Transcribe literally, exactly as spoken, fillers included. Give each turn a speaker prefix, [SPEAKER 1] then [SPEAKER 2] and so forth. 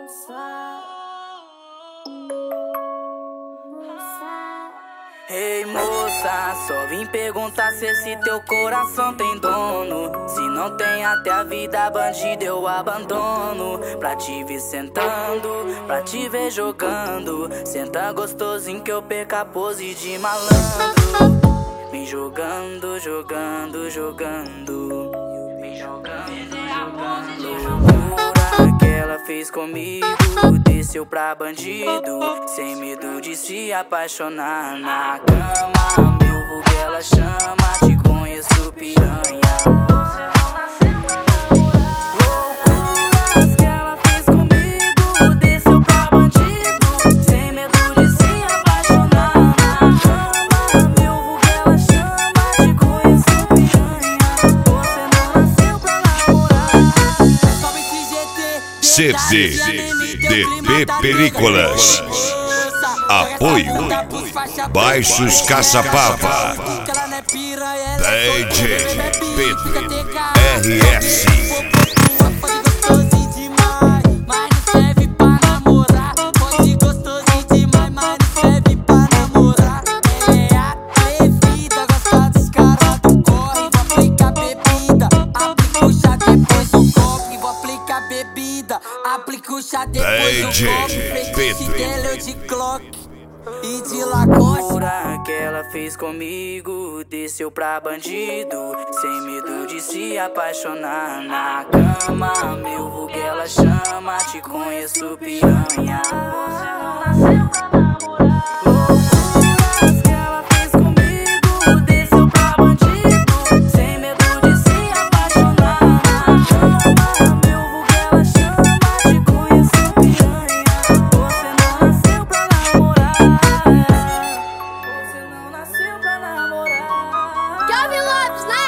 [SPEAKER 1] Ei moça, só vim perguntar se esse teu coração tem dono. Se não tem, até a vida bandida eu abandono. Pra te ver sentando, pra te ver jogando. Senta gostosinho que eu perca a pose de malandro. Vem jogando, jogando, jogando. Vem jogando, jogando. Loucura que ela fez comigo, desceu pra bandido, sem medo de se apaixonar na cama. Meu vulgo ela chama, te conheço piranha. Loucuras que ela fez comigo, desceu pra bandido, sem medo de se apaixonar na cama. Meu vulgo ela chama, te conheço piranha. Você não nasceu pra namorar.
[SPEAKER 2] C D D P Películas. Apoio Baixos Caçapava. D J Pedro R S.
[SPEAKER 3] Aplica o chá depois do golpe, feitiço dele de Glock e de Lacoste.
[SPEAKER 1] Loucura que ela fez comigo, desceu pra bandido, sem medo de se apaixonar na cama. Meu vulgo ela chama, te conheço piranha. Você não nasceu pra namorar. Loucuras que ela fez comigo, desceu pra bandido, sem medo de se apaixonar na cama. Meu vulgo ela chama, te conheço piranha. Você não nasceu pra namorar. Você não nasceu pra namorar.
[SPEAKER 4] Calvin Lopes, né?